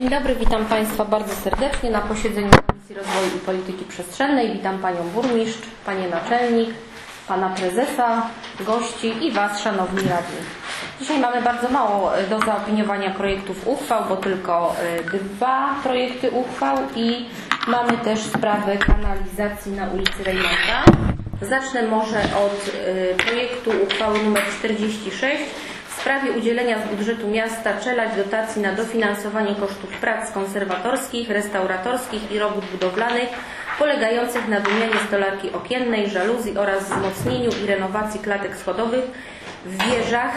Dzień dobry, witam Państwa bardzo serdecznie na posiedzeniu Komisji Rozwoju i Polityki Przestrzennej. Witam Panią Burmistrz, Panie Naczelnik, Pana Prezesa, gości i Was, Szanowni Radni. Dzisiaj mamy bardzo mało do zaopiniowania projektów uchwał, bo tylko 2 projekty uchwał i mamy też sprawę kanalizacji na ulicy Rejmonta. Zacznę może od projektu uchwały nr 46 w sprawie udzielenia z budżetu miasta Czeladź dotacji na dofinansowanie kosztów prac konserwatorskich, restauratorskich i robót budowlanych polegających na wymianie stolarki okiennej, żaluzji oraz wzmocnieniu i renowacji klatek schodowych w wieżach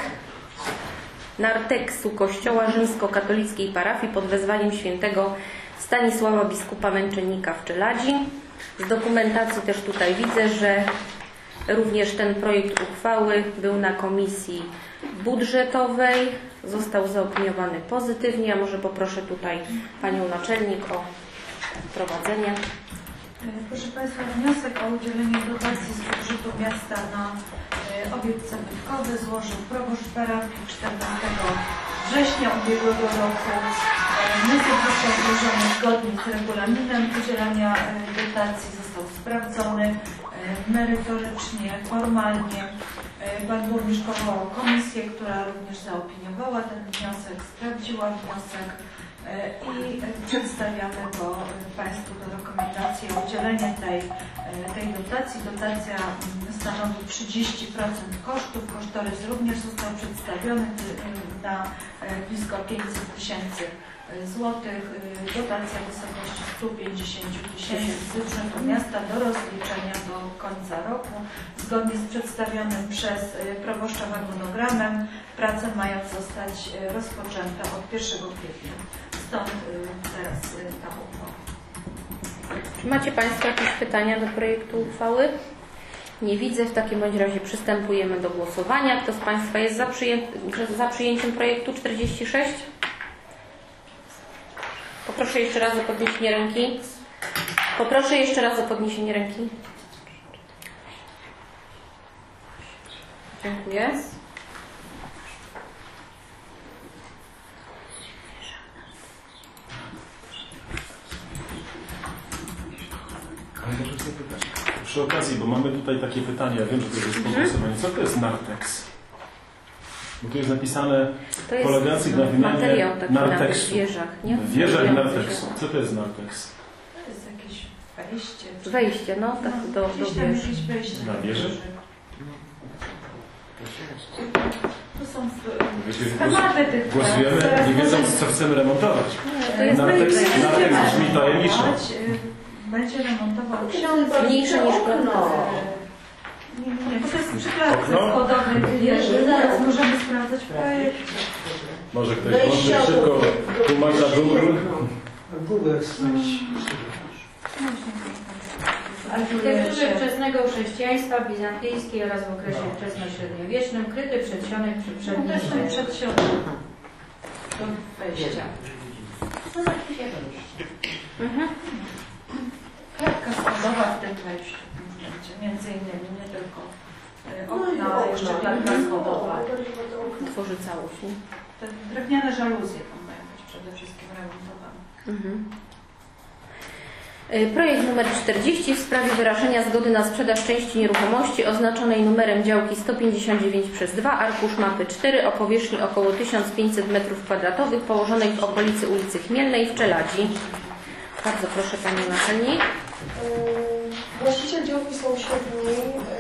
narteksu Kościoła Rzymskokatolickiej Parafii pod wezwaniem świętego Stanisława biskupa męczennika w Czeladzi. Z dokumentacji też tutaj widzę, że również ten projekt uchwały był na komisji budżetowej, został zaopiniowany pozytywnie. Ja może poproszę tutaj Panią Naczelnik o prowadzenie. Proszę Państwa, wniosek o udzielenie dotacji z budżetu miasta na obiekt zabytkowy złożył proboszcz parafii 14 września ubiegłego roku. Wniosek został złożony zgodnie z regulaminem udzielania dotacji, został sprawdzony merytorycznie, formalnie. Pan burmistrz powołał komisję, która również zaopiniowała ten wniosek, sprawdziła wniosek i przedstawiamy go Państwu do rekomendacji o udzielenie tej dotacji. Dotacja stanowi 30% kosztów. Kosztorys również został przedstawiony na blisko 500 000 złotych. Dotacja w wysokości 150 000 z budżetu miasta do rozliczenia do końca roku. Zgodnie z przedstawionym przez proboszcza harmonogramem prace mają zostać rozpoczęte od 1 kwietnia. Stąd teraz ta uchwała. Czy macie Państwo jakieś pytania do projektu uchwały? Nie widzę. W takim bądź razie przystępujemy do głosowania. Kto z Państwa jest za przyjęciem projektu 46? Poproszę jeszcze raz o podniesienie ręki. Poproszę jeszcze raz o podniesienie ręki. Dziękuję. Przy okazji, bo mamy tutaj takie pytanie, ja wiem, że to jest głosowanie. Co to jest narteks? Bo tu jest napisane polegających na wymianie narteksu. W wieżach, nie? W wieżach narteksu. Co to jest narteks? To jest jakieś wejście. Wejście, no, tak, do wieży. Na wieżę? To są schematy tych Głosujemy, nie wiedząc, co chcemy remontować. Narteks brzmi tajemniczo. Będzie remontował mniejsze niż okno. Nie, bo to jest przy klatce schodowej wieży. Zaraz możemy sprawdzać projekt. Może ktoś mądry szybko tłumacza Google. W architekturze wczesnego chrześcijaństwa bizantyjskiej oraz w okresie wczesnośredniowiecznym kryty przedsionek przy przednim przedsionek do wejścia. Klatka schodowa w tym wejściu będzie, między innymi, nie tylko okna, ale jeszcze klatka schodowa. Tworzy całość, nie? Te drewniane żaluzje tam mają być przede wszystkim remontowane. Projekt nr 40 w sprawie wyrażenia zgody na sprzedaż części nieruchomości oznaczonej numerem działki 159/2, arkusz mapy 4 o powierzchni około 1500 m2 położonej w okolicy ulicy Chmielnej w Czeladzi. Bardzo proszę Pani Naczelnik. Właściciel działki sąsiedniej,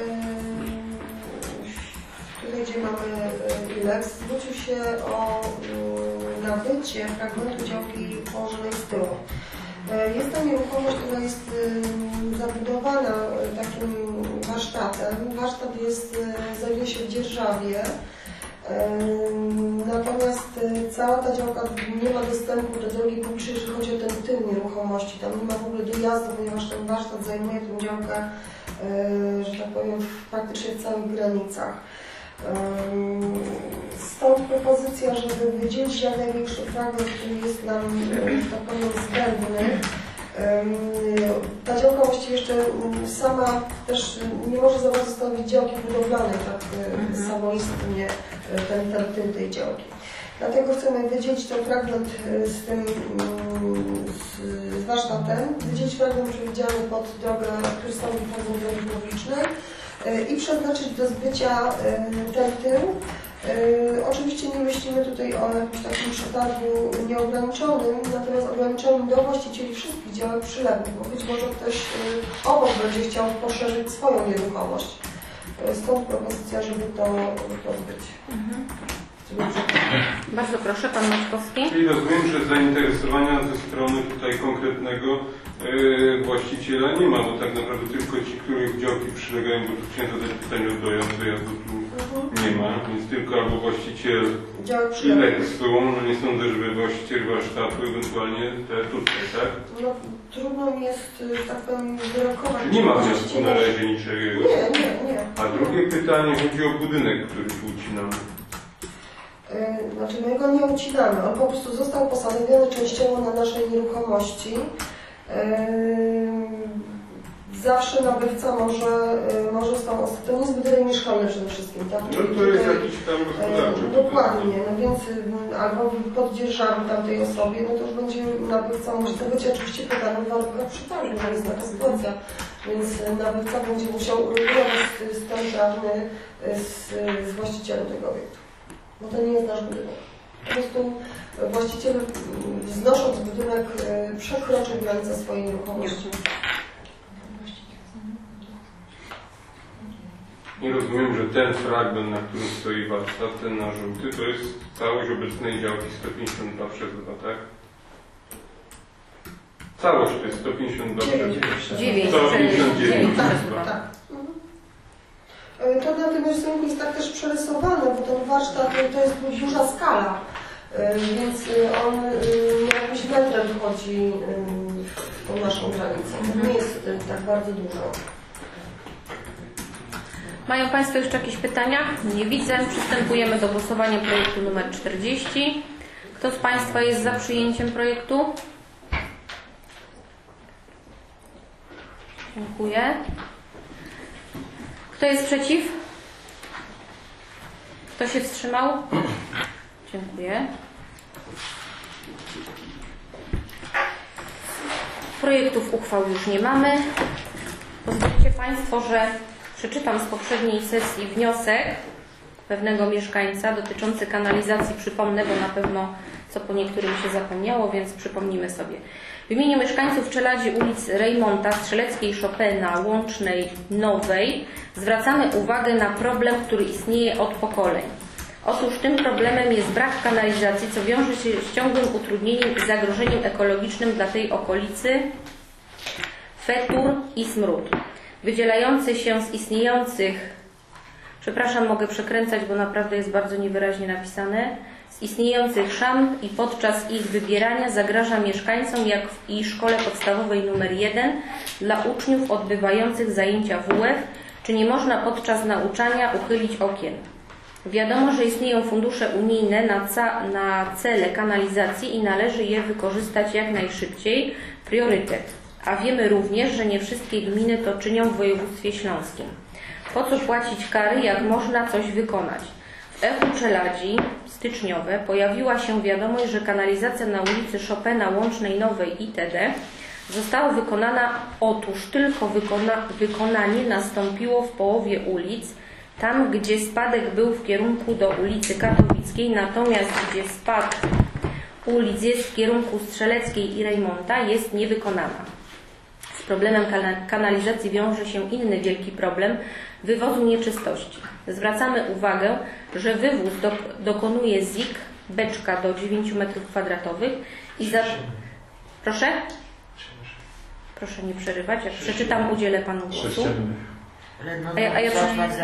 tutaj gdzie mamy Ilex, zwrócił się o nabycie fragmentu działki położonej z tyłu. Jest to nieruchomość, która jest zabudowana takim warsztatem. Warsztat znajduje się w dzierżawie. Natomiast cała ta działka nie ma dostępu do drogi publicznej, jeżeli chodzi o ten tył nieruchomości. Tam nie ma w ogóle dojazdu, ponieważ ten warsztat zajmuje tę działkę, że tak powiem, praktycznie w całych granicach. Stąd propozycja, żeby wydzielić jak największy fragment, który jest nam, że tak powiem, zbędny. Ta działka właściwie jeszcze sama też nie może za bardzo stanowić działki budowlanej, tak samoistnie ten typ tej działki. Dlatego chcemy wydzielić ten fragment z tym z warsztatem, wydzielić fragment przewidziany pod drogę, który stanowi fragment drogi publicznej i przeznaczyć do zbycia ten tył. Oczywiście nie myślimy tutaj o jakimś takim przetargu nieograniczonym, natomiast ograniczonym do właścicieli wszystkich działek przyległych, bo być może ktoś obok będzie chciał poszerzyć swoją nieruchomość. Stąd propozycja, żeby to zbyć. Bardzo proszę, Pan Maćkowski. Czyli rozumiem, że zainteresowania ze strony tutaj konkretnego właściciela nie ma, bo tak naprawdę tylko ci, których działki przylegają, bo tu chciałem zadać pytanie o dojazd, dojazdu tu nie ma, więc tylko albo właściciel Ileksu, no nie sądzę, żeby właściciel warsztatu, ewentualnie te tutaj, tak? No trudno mi jest, tak powiem, wyrokować. Nie ma wniosku na razie niczego. Nie. A drugie pytanie chodzi o budynek, który tu ucinamy. Znaczy my go nie ucinamy, on po prostu został postanowiony częściowo na naszej nieruchomości. Zawsze nabywca może z tą to nie jest budynek mieszkalny przede wszystkim, tak? No to jest jakiś tam gospodarczy. Dokładnie, no więc albo poddzierżamy tamtej osobie, no to już będzie nabywca, może to być oczywiście podane w warunkach przetargu, to jest taka sytuacja, więc nabywca będzie musiał uregulować stan prawny z właścicielem tego obiektu. Bo to nie jest nasz budynek. Po prostu właściciel, znosząc budynek, przekroczył granicę swojej nieruchomości. Nie rozumiem, że ten fragment, na którym stoi warsztat, ten na żółty, to jest całość obecnej działki 152 przez 2, tak? Całość to jest 152 przez 9. 159 przez 2. Tak. To na tym rysunku jest tak też przerysowane, bo ten warsztat to jest duża skala, więc on jakimś metrem wchodzi w tą naszą granicę. To nie jest tak bardzo dużo. Mają Państwo jeszcze jakieś pytania? Nie widzę. Przystępujemy do głosowania projektu numer 40. Kto z Państwa jest za przyjęciem projektu? Dziękuję. Kto jest przeciw? Kto się wstrzymał? Dziękuję. Projektów uchwał już nie mamy. Pozwólcie Państwo, że przeczytam z poprzedniej sesji wniosek pewnego mieszkańca dotyczący kanalizacji. Przypomnę, bo na pewno co po niektórym się zapomniało, więc przypomnimy sobie. W imieniu mieszkańców Czeladzi ulic Rejmonta, Strzeleckiej, Chopina, Łącznej, Nowej zwracamy uwagę na problem, który istnieje od pokoleń. Otóż tym problemem jest brak kanalizacji, co wiąże się z ciągłym utrudnieniem i zagrożeniem ekologicznym dla tej okolicy fetur i smród. Wydzielający się z istniejących, przepraszam, mogę przekręcać, bo naprawdę jest bardzo niewyraźnie napisane, z istniejących szamb i podczas ich wybierania zagraża mieszkańcom, jak i szkole podstawowej nr 1 dla uczniów odbywających zajęcia WF, czy nie można podczas nauczania uchylić okien. Wiadomo, że istnieją fundusze unijne na cele kanalizacji i należy je wykorzystać jak najszybciej, priorytet. A wiemy również, że nie wszystkie gminy to czynią w województwie śląskim. Po co płacić kary, jak można coś wykonać? W echu Czeladzi styczniowe pojawiła się wiadomość, że kanalizacja na ulicy Chopina, Łącznej, Nowej itd. została wykonana. Otóż tylko wykonanie nastąpiło w połowie ulic, tam gdzie spadek był w kierunku do ulicy Katowickiej, natomiast gdzie spad ulic jest w kierunku Strzeleckiej i Rejmonta, jest niewykonana. Z problemem kanalizacji wiąże się inny wielki problem wywozu nieczystości. Zwracamy uwagę, że wywóz dokonuje ZIK, beczka do 9 m2 i za... Proszę? Proszę nie przerywać. Jak przeczytam, udzielę Panu głosu. A ja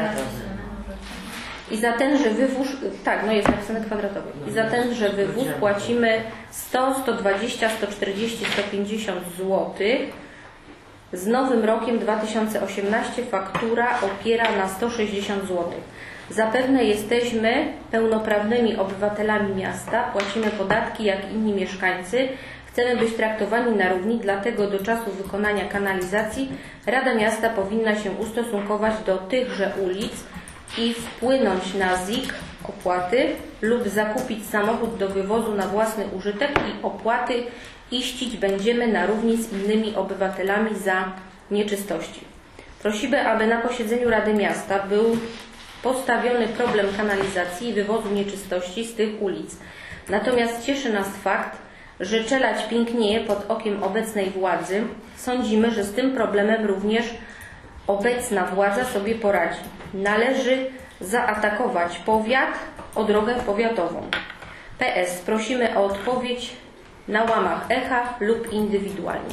I za tenże wywóz, tak, no jest napisane kwadratowy. I za tenże wywóz płacimy 100, 120, 140, 150 zł. Z nowym rokiem 2018 faktura opiera na 160 zł. Zapewne jesteśmy pełnoprawnymi obywatelami miasta, płacimy podatki jak inni mieszkańcy, chcemy być traktowani na równi, dlatego do czasu wykonania kanalizacji Rada Miasta powinna się ustosunkować do tychże ulic i wpłynąć na ZIK opłaty lub zakupić samochód do wywozu na własny użytek i opłaty iścić będziemy na równi z innymi obywatelami za nieczystości. Prosimy, aby na posiedzeniu Rady Miasta był postawiony problem kanalizacji i wywozu nieczystości z tych ulic. Natomiast cieszy nas fakt, że Czelać pięknieje pod okiem obecnej władzy. Sądzimy, że z tym problemem również obecna władza sobie poradzi. Należy zaatakować powiat o drogę powiatową. PS. Prosimy o odpowiedź na łamach echa lub indywidualnie.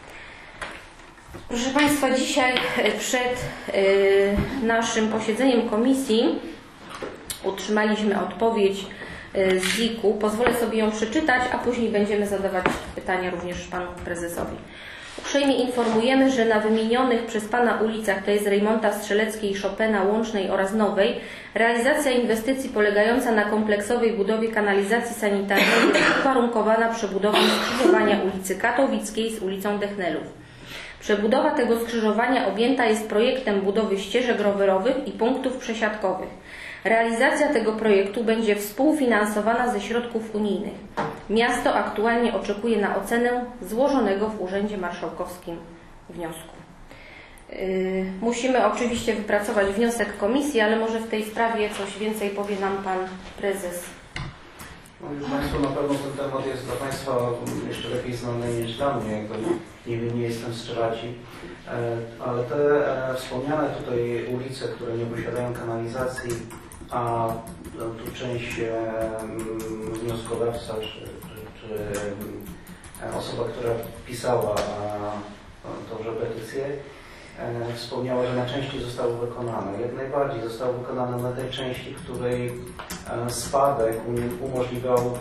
Proszę Państwa, dzisiaj przed naszym posiedzeniem komisji otrzymaliśmy odpowiedź z ZIK-u. Pozwolę sobie ją przeczytać, a później będziemy zadawać pytania również Panu Prezesowi. Uprzejmie informujemy, że na wymienionych przez Pana ulicach, to jest Rejmonta Strzeleckiej, Chopina, Łącznej oraz Nowej, realizacja inwestycji polegająca na kompleksowej budowie kanalizacji sanitarnej jest uwarunkowana przebudową skrzyżowania ulicy Katowickiej z ulicą Dechnelów. Przebudowa tego skrzyżowania objęta jest projektem budowy ścieżek rowerowych i punktów przesiadkowych. Realizacja tego projektu będzie współfinansowana ze środków unijnych. Miasto aktualnie oczekuje na ocenę złożonego w Urzędzie Marszałkowskim wniosku. Musimy oczywiście wypracować wniosek komisji, ale może w tej sprawie coś więcej powie nam Pan Prezes. No już Państwu na pewno ten temat jest dla Państwa jeszcze lepiej znany niż dla mnie, jak nie jestem z Czelaci, ale te wspomniane tutaj ulice, które nie posiadają kanalizacji, a tu część wnioskodawca czy osoba, która pisała tąże petycję, wspomniała, że na części zostały wykonane. Jak najbardziej zostały wykonane na tej części, której spadek umożliwiał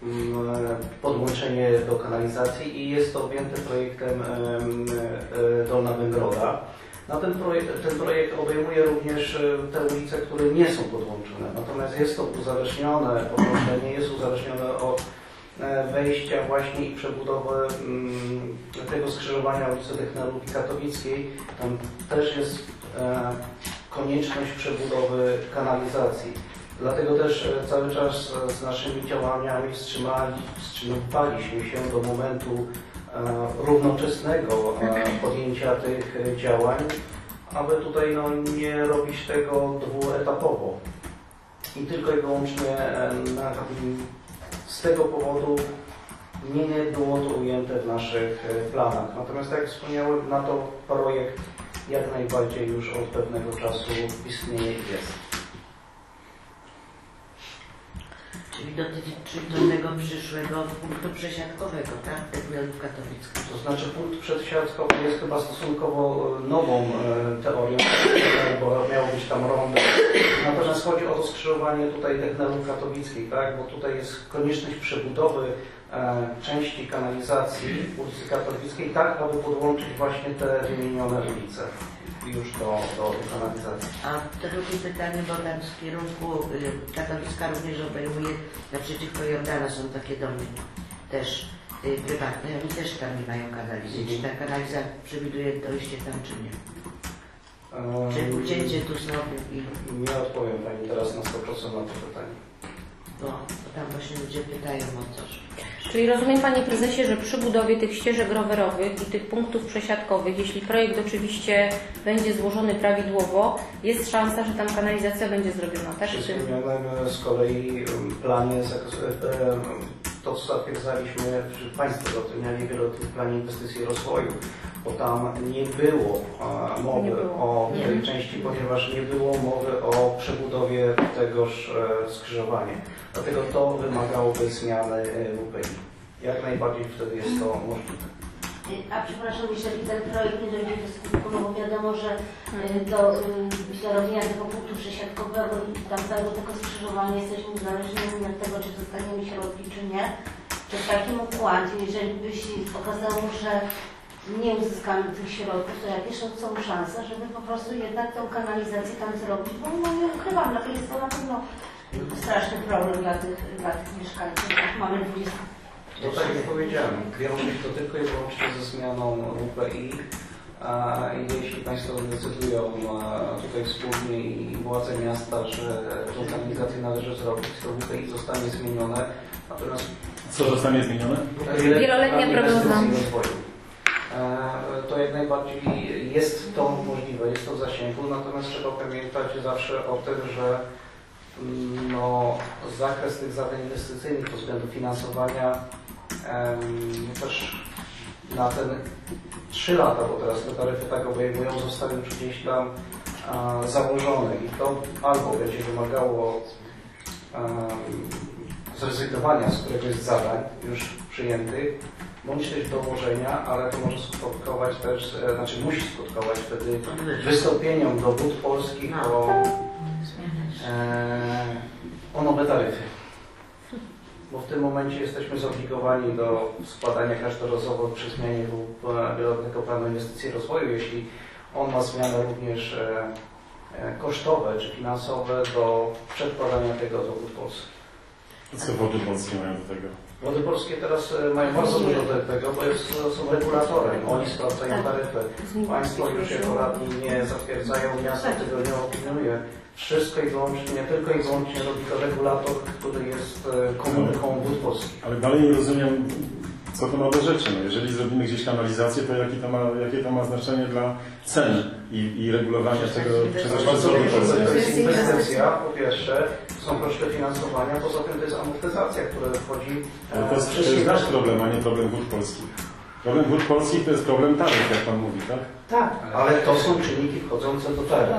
podłączenie do kanalizacji i jest to objęte projektem Dolna Węgroda. Ten projekt obejmuje również te ulice, które nie są podłączone. Natomiast jest to uzależnione, podłączenie jest uzależnione od wejścia właśnie i przebudowy tego skrzyżowania ulicy Dechnelów i Katowickiej. Tam też jest konieczność przebudowy kanalizacji. Dlatego też cały czas z naszymi działaniami wstrzymywaliśmy się do momentu równoczesnego podjęcia tych działań, aby tutaj nie robić tego dwuetapowo. I tylko i wyłącznie z tego powodu nie było to ujęte w naszych planach. Natomiast tak jak wspomniałem, na to projekt jak najbardziej już od pewnego czasu istnieje i jest. Czyli dotyczy tego przyszłego punktu przesiadkowego, tak? Dechnelów Katowickiego. To znaczy punkt przesiadkowy jest chyba stosunkowo nową teorią, bo miało być tam rondo. Natomiast chodzi o to skrzyżowanie tutaj Dechnelów Katowickich, tak? Bo tutaj jest konieczność przebudowy części kanalizacji ulicy Katowickiej, tak aby podłączyć właśnie te wymienione ulice już do kanalizacji. A to drugie pytanie, bo tam z kierunku Katowicka również obejmuje, naprzeciwko Jordana są takie domy też prywatne, oni też tam nie mają kanalizacji. Czy ta kanalizacja przewiduje dojście tam, czy nie? Czy ucięcie tu znowu i... Nie odpowiem Pani teraz na 100% na to pytanie. Bo tam właśnie ludzie pytają o coś. Czyli rozumiem, Panie Prezesie, że przy budowie tych ścieżek rowerowych i tych punktów przesiadkowych, jeśli projekt oczywiście będzie złożony prawidłowo, jest szansa, że tam kanalizacja będzie zrobiona, tak? Przy zmienionym z kolei planie, to co zatwierdzaliśmy, Państwo zatrudniali wieloletnim planie inwestycji i rozwoju, bo tam nie było mowy o tej części, ponieważ nie było mowy o przebudowie tegoż skrzyżowania. Dlatego to wymagałoby zmiany WPI. Jak najbardziej wtedy jest to możliwe. A przepraszam, jeżeli ten projekt nie dojdzie do skutku, no bo wiadomo, że do robienia tego punktu przesiadkowego i tamtego tego skrzyżowania jesteśmy uzależnieni od tego, czy dostaniemy środki, czy nie. Czy w takim układzie, jeżeli by się okazało, że nie uzyskamy tych środków, to jakieś są szanse, żeby po prostu jednak tą kanalizację tam zrobić, bo no, nie ukrywam, no to jest to na pewno straszny problem dla tych mieszkańców. Mamy 20. No tak jak powiedziałem, wiąże się to tylko i wyłącznie ze zmianą WPI Jeśli Państwo zdecydują tutaj wspólnie i władze miasta, że tą kanalizację należy zrobić, to WPI zostanie zmienione. Natomiast co zostanie zmienione? Wieloletnia prognoza. To jak najbardziej jest to możliwe, jest to w zasięgu, natomiast trzeba pamiętać zawsze o tym, że zakres tych zadań inwestycyjnych pod względem finansowania też na ten 3 lata, bo teraz te taryfy tak obejmują, zostały już gdzieś tam założone i to albo będzie wymagało zrezygnowania z któregoś z zadań już przyjętych, bądź też dołożenia, ale to może skutkować też, musi skutkować wtedy wystąpieniem do wód polskich o nowe taryfy. Bo w tym momencie jesteśmy zobligowani do składania każdorazowo przy zmianie wieloletniego planu inwestycji i rozwoju, jeśli on ma zmiany również kosztowe czy finansowe do przedkładania tego do wód polskich. Co Wody Polskie mają do tego? Wody Polskie teraz mają bardzo dużo do tego, bo są regulatorem. Oni sprawdzają taryfy. Państwo już jako radni nie zatwierdzają, miasto tego nie opiniuje. Wszystko i wyłącznie, tylko i wyłącznie robi to regulator, który jest komórką Wód Polskich. Ale dalej nie rozumiem, co to ma do rzeczy. No, jeżeli zrobimy gdzieś kanalizację, to jakie to ma znaczenie dla cen i regulowania tego przez To jest inwestycja, po pierwsze, są koszty finansowania, poza tym to jest amortyzacja, która wchodzi... Ale to jest nasz problem, a nie problem Wód Polskich. Problem Wód Polskich to jest problem taryf, jak Pan mówi, tak? Tak, ale to są czynniki wchodzące do taryf.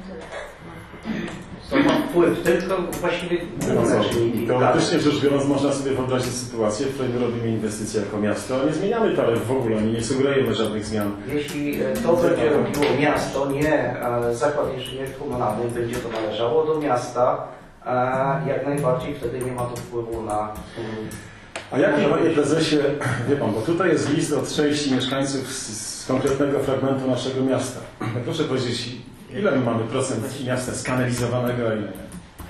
To ma wpływ tylko właściwie główne czynniki. Teoretycznie rzecz biorąc, można sobie wyobrazić sytuację, w której my robimy inwestycje jako miasto, a nie zmieniamy taryf w ogóle, nie sugerujemy żadnych zmian. Jeśli to będzie robiło miasto, nie zakład inżynierów komunalnych, będzie to należało do miasta, jak najbardziej wtedy nie ma to wpływu na... A jaki, panie prezesie, wie pan, bo tutaj jest list od części mieszkańców z konkretnego fragmentu naszego miasta. Proszę powiedzieć, ile my mamy procent miasta skanalizowanego, a ile nie?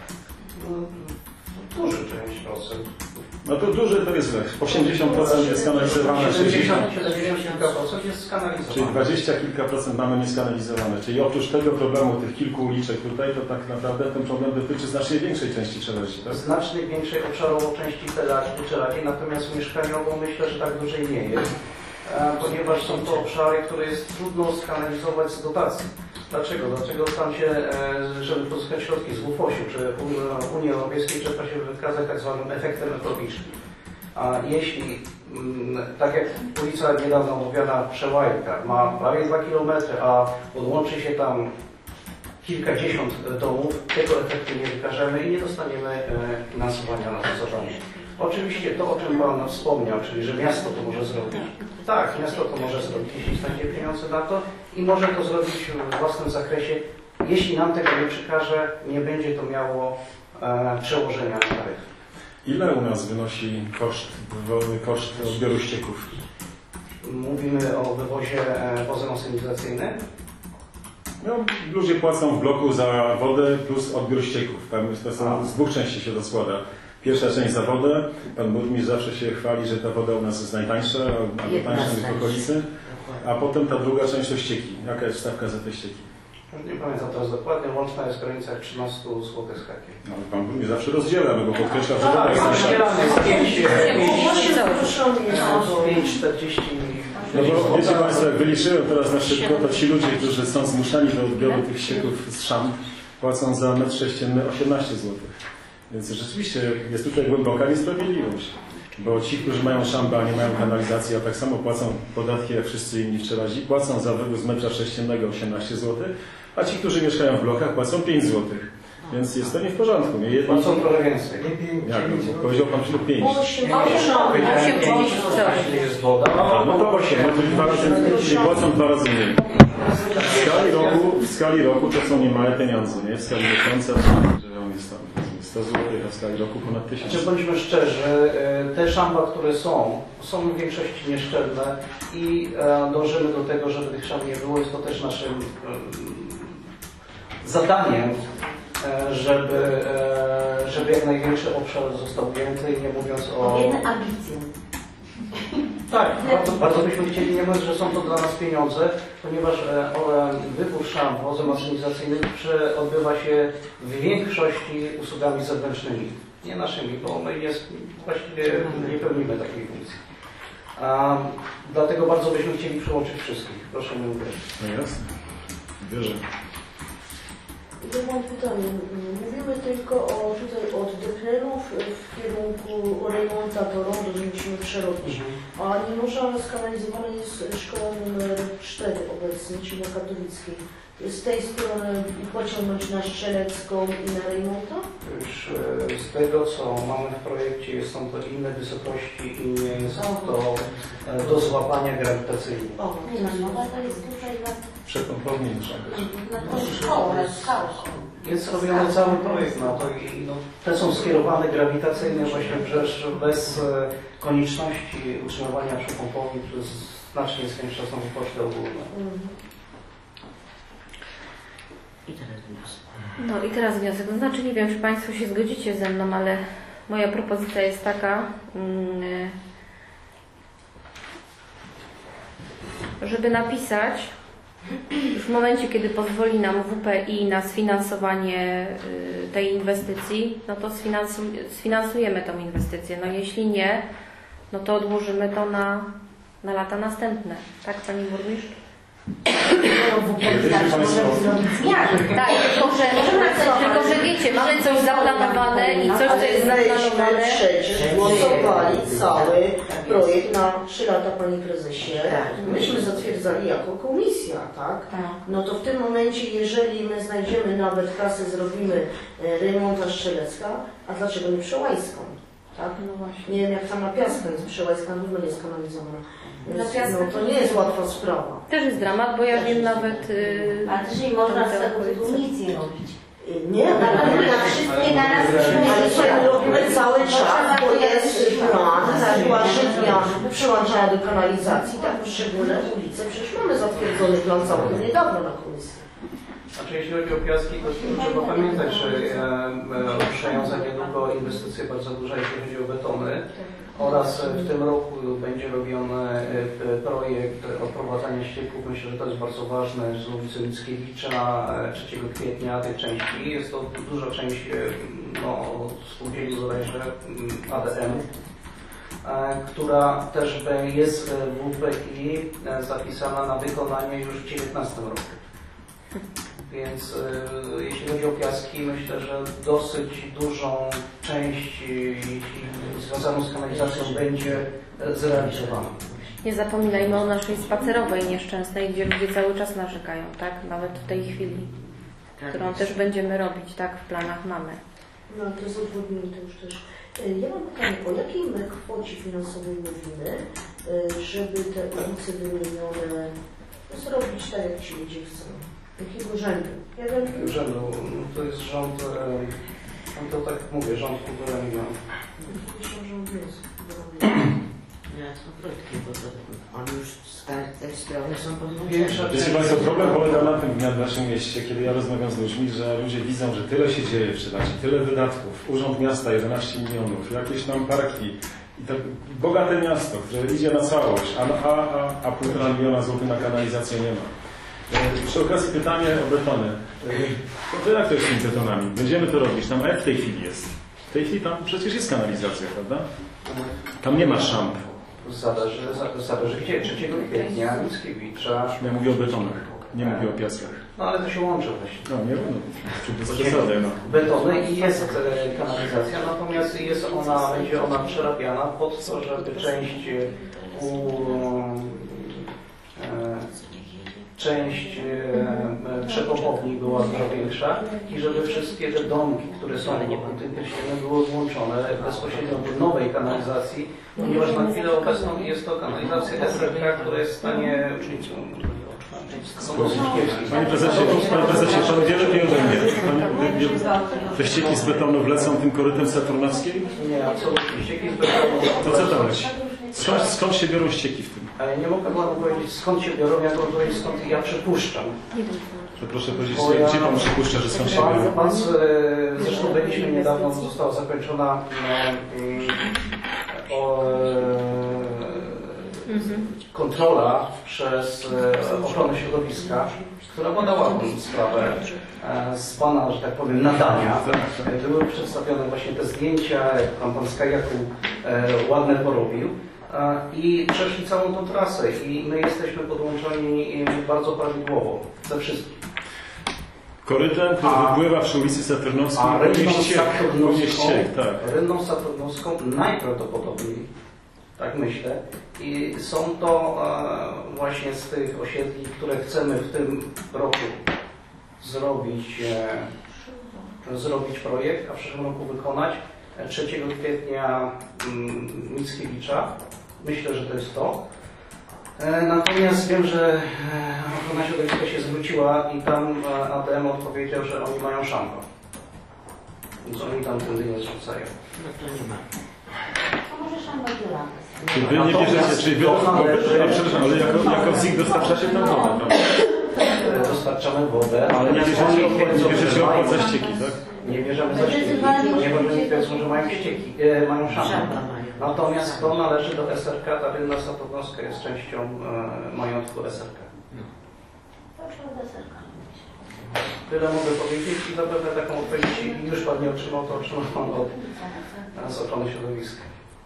Duży część procent. No to duży to jest 80% jest skanalizowane, 70 kilka procent jest skanalizowane. Czyli 20 kilka procent mamy nieskanalizowane. Czyli oprócz tego problemu tych kilku uliczek tutaj, to tak naprawdę ten problem dotyczy znacznie większej części Czeladzi, tak? Znacznie większej obszarowo części Czeladzi, natomiast mieszkaniowo myślę, że tak dużej nie jest, ponieważ są to obszary, które jest trudno skanalizować z dotacji. Dlaczego? Dlaczego tam się, żeby pozyskać środki z WFOŚ-u czy Unii Europejskiej, trzeba się wykazać tak zwanym efektem ekologicznym. A jeśli, tak jak ulica niedawno omawiana Przełajka, ma prawie 2 km, a podłączy się tam kilkadziesiąt domów, tego efektu nie wykażemy i nie dostaniemy finansowania na to zadanie. Oczywiście to, o czym Pan wspomniał, czyli że miasto to może zrobić. Tak, miasto to może zrobić, jeśli znajdzie pieniądze na to i może to zrobić w własnym zakresie. Jeśli nam tego nie przekaże, nie będzie to miało przełożenia na taryfy. Ile u nas wynosi koszt odbioru ścieków? Mówimy o wywozie wozem sanitacyjnym. No, ludzie płacą w bloku za wodę plus odbiór ścieków. To są, z 2 części się to składa. Pierwsza część za wodę. Pan burmistrz zawsze się chwali, że ta woda u nas jest najtańsza, albo tańsza niż w okolicy. A potem ta druga część to ścieki. Jaka jest stawka za te ścieki? Nie pamiętam teraz dokładnie, łączna jest w granicach 13 zł z hakiem. No, pan burmistrz zawsze rozdziela, bo podkreśla, że woda jest tańsza. jest 5,40. No bo wiecie Państwo, jak wyliczyłem teraz na szybko, to ci ludzie, którzy są zmuszani do odbioru tych ścieków z szamb, płacą za metr sześcienny 18 zł. Więc rzeczywiście jest tutaj głęboka niesprawiedliwość. Bo ci, którzy mają szambę, a nie mają kanalizacji, a tak samo płacą podatki jak wszyscy inni w Czeladzi, płacą za wywóz metra sześciennego 18 zł, a ci, którzy mieszkają w blokach, płacą 5 zł. Więc jest to nie w porządku. Płacą trochę więcej. Jak? Powiedział Pan przed 5. 8 jest woda. No to 8, no to 2 razy, czyli płacą 2 razy mniej. W skali roku to są niemałe pieniądze, nie? W skali miesiąca jest tam 100 zł, a w skali roku ponad 1000. Czy bądźmy szczerzy, te szamba, które są w większości nieszczelne i dążymy do tego, żeby tych szamb nie było. Jest to też naszym zadaniem, żeby jak największy obszar został ujęty, nie mówiąc o... ambicje. Tak, bardzo byśmy chcieli, nie mówiąc, że są to dla nas pieniądze, ponieważ wybór szamb wozem maszynizacyjnym odbywa się w większości usługami zewnętrznymi, nie naszymi, bo my właściwie nie pełnimy takiej funkcji. Dlatego bardzo byśmy chcieli przyłączyć wszystkich. Proszę mnie uwierzyć. No jasne. Wierzę. Ja mam pytanie. Mówimy tylko tutaj od dekrenów w kierunku remonta to rondo, że musimy przerobić. A nie można, skanalizowana jest szkoła numer 4 obecnie, czyli na Katowickiej. Z tej strony pociągnąć na Strzelecką i na Rejmonta? Już z tego, co mamy w projekcie, są to inne wysokości i nie jest to do złapania grawitacyjnie. Nie no, to jest tutaj Przepompownie muszą być. na szkołę, Jest robiony cały projekt na to i te są skierowane grawitacyjnie właśnie bez konieczności utrzymywania przepompowni, które znacznie zwiększa są koszty ogólne. I teraz wniosek. No i teraz wniosek. No znaczy nie wiem, czy Państwo się zgodzicie ze mną, ale moja propozycja jest taka, żeby napisać już w momencie, kiedy pozwoli nam WPI na sfinansowanie tej inwestycji, no to sfinansujemy tą inwestycję. No jeśli nie, no to odłożymy to na lata następne. Tak, Pani Burmistrz? Tak, tylko że wiecie, mamy coś zaplanowane i coś, co jest zaplanowane. Przecież głosowali cały projekt na 3 lata, Panie Prezesie. Myśmy zatwierdzali jako komisja, tak? No to w tym momencie, jeżeli my znajdziemy nawet kasę, zrobimy remonta Strzelecka, a dlaczego nie Przełajską? Tak? No właśnie. Nie wiem, jak tam na Piaskę jest Przełajska, w ogóle jest kanalizowana. Więc, no, to nie jest łatwa sprawa. Też jest dramat, bo ja wiem nawet... Ale też nie można z tego tytułu nic nie robić. Nie, ale na wszystkie naraz ale robimy cały czas, bo jest plan na dnia przyłączania do kanalizacji, tak poszczególne ulice. Przecież mamy zatwierdzony plan całkiem niedawno na komisji. Znaczy, jeśli chodzi o Piaski, to trzeba pamiętać, że ruszają za niedługo inwestycje bardzo duże, jeśli chodzi o betony. Oraz w tym roku będzie robiony projekt odprowadzania ścieków. Myślę, że to jest bardzo ważne z ulicy Mickiewicza 3 kwietnia tej części. Jest to duża część spółdzielni bodajże ADM, która też jest w WPI zapisana na wykonanie już w 2019 roku. Więc jeśli chodzi o Piaski, myślę, że dosyć dużą część związaną z kanalizacją będzie zrealizowana. Nie zapominajmy o naszej spacerowej nieszczęsnej, gdzie ludzie cały czas narzekają, tak? Nawet w tej chwili, którą też będziemy robić, tak? W planach mamy. No to jest odwodnienie, to już też. Ja mam pytanie, o jakiej kwocie finansowej mówimy, żeby te ulice wymienione zrobić tak, jak ci ludzie chcą? Jakiego rzędu? Rzędu, to jest rząd, to tak mówię, rząd 1,5 miliona. Ja są krótkie, bo to oni już te strony są podłączone. Wiecie Państwo, problem polega na tym w naszym mieście, kiedy ja rozmawiam z ludźmi, że ludzie widzą, że tyle się dzieje w Przydacie, tyle wydatków, Urząd Miasta 11 milionów, jakieś tam parki i tak bogate miasto, które idzie na całość, a 1,5 miliona złotych na kanalizację nie ma. Przy okazji pytanie o betony. To jak to jest z tymi betonami? Będziemy to robić. Tam jak w tej chwili jest? W tej chwili tam przecież jest kanalizacja, prawda? Tam nie ma szamp. Zależy gdzie? 3 kwietnia, Mickiewicza. Ja mówię o betonach, nie mówię o piaskach. No ale to się łączy właśnie. No nie wiem, bez przesady. No. Betony i jest kanalizacja, natomiast będzie ona przerabiana pod to, żeby część przepompowni była dużo większa i żeby wszystkie te domki, które są wokół tym pierścieniem, były włączone bezpośrednio do nowej kanalizacji, ponieważ na chwilę obecną jest to kanalizacja SRK, która jest w stanie Panie prezesie, pan wie lepiej ode mnie. Te ścieki z betonu wlecą tym korytem Saturnowskiej? Nie, absolutnie. Ścieki z betonu. To co tam leci? Skąd się biorą ścieki w tym? Nie mogę panu powiedzieć, skąd się biorą, ja mogę powiedzieć, skąd ja przypuszczam. To proszę powiedzieć, gdzie pan przypuszcza, że skąd się biorą? Zresztą byliśmy niedawno, została zakończona kontrola przez ochronę środowiska, która badała tę sprawę z pana, że tak powiem, nadania. Były przedstawione właśnie te zdjęcia, jak pan Skajaku ładne porobił. I przeszli całą tą trasę i my jesteśmy podłączeni bardzo prawidłowo ze wszystkim. Korytem, który wypływa przy ulicy Saturnowskiej, Rynną Saturnowską najprawdopodobniej, tak myślę. I są to właśnie z tych osiedli, które chcemy w tym roku zrobić projekt, a w przyszłym roku wykonać. 3 kwietnia Mickiewicza. Myślę, że to jest to. Natomiast wiem, że ochrona środowiska się zwróciła i tam ADM odpowiedział, że oni mają szampan. Więc oni tam tędy nie zwracają. No to nie ma. A może szampan Czyli wy nie bierzecie, czyli wy, ale jako ZIG dostarczacie tam wodę, prawda? Dostarczamy wodę, ale nie bierzecie opłat za ścieki, tak? Nie bierzemy za ścieki. Nie będziemy twierdzą, że mają ścieki, mają szampan. Natomiast to należy do SRK, ta Rynna Saturnowska jest częścią majątku SRK. Tyle mogę powiedzieć i zapewne taką odpowiedź już pan nie otrzymał, to otrzymał pan z ochrony środowiska.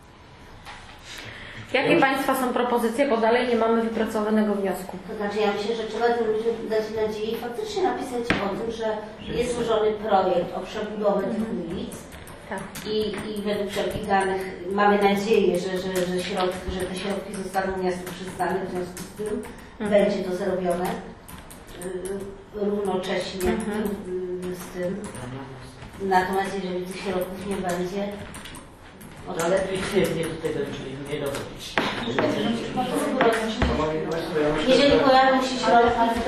Jakie Państwa są propozycje, bo dalej nie mamy wypracowanego wniosku? To znaczy ja myślę, że trzeba tym ludziom dać nadzieję i faktycznie napisać o tym, że jest złożony projekt o przebudowę tych ulic. Tak. I według wszelkich danych mamy nadzieję, że te środki zostaną miastu przyznane, w związku z tym będzie to zrobione równocześnie z tym. Natomiast jeżeli tych środków nie będzie, ale lepiej do tego nie dochodzić. Jeżeli pojawią się środki,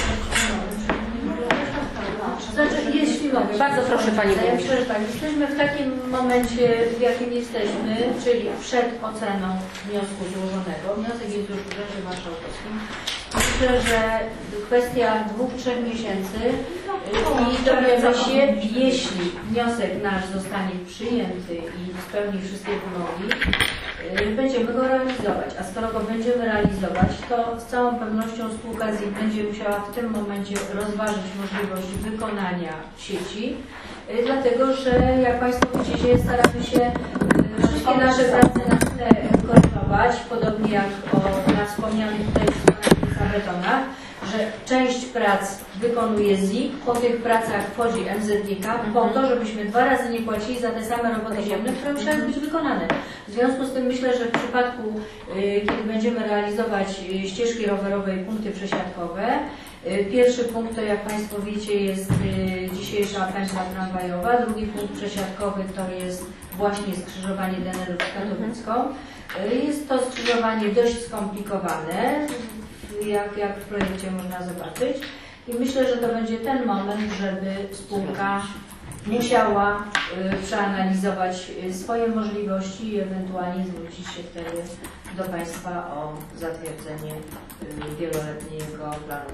Znaczy, jeśli mogę. Bardzo proszę Pani Ja myślę, że tak, jesteśmy w takim momencie, w jakim jesteśmy, czyli przed oceną wniosku złożonego. Wniosek jest już w Urzędzie Marszałkowskim. Myślę, że kwestia 2-3 miesięcy i dowiemy się, jeśli wniosek nasz zostanie przyjęty i spełni wszystkie wymogi, będziemy go realizować. A skoro go będziemy realizować, to z całą pewnością spółka ZIG będzie musiała w tym momencie rozważyć możliwość wykonania sieci, dlatego że jak Państwo widzicie, staramy się wszystkie nasze prace na tle korygować, podobnie jak na wspomnianych tutaj betonach, że część prac wykonuje ZIG, po tych pracach wchodzi MZGK po to, żebyśmy 2 razy nie płacili za te same roboty ziemne, które musiały być wykonane. W związku z tym myślę, że w przypadku, kiedy będziemy realizować ścieżki rowerowe i punkty przesiadkowe, pierwszy punkt to, jak Państwo wiecie, jest dzisiejsza pętla tramwajowa, drugi punkt przesiadkowy to jest właśnie skrzyżowanie Denerów z Katowicką. Jest to skrzyżowanie dość skomplikowane, jak w projekcie można zobaczyć. I myślę, że to będzie ten moment, żeby spółka musiała przeanalizować swoje możliwości i ewentualnie zwrócić się wtedy do Państwa o zatwierdzenie wieloletniego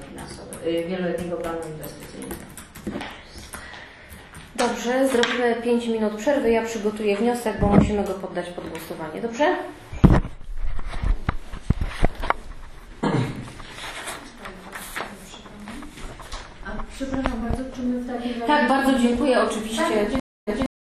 planu inwestycyjnego. Dobrze, zrobimy 5 minut przerwy. Ja przygotuję wniosek, bo musimy go poddać pod głosowanie. Dobrze? Przepraszam bardzo, czy my w takim razie... Tak, bardzo dziękuję oczywiście.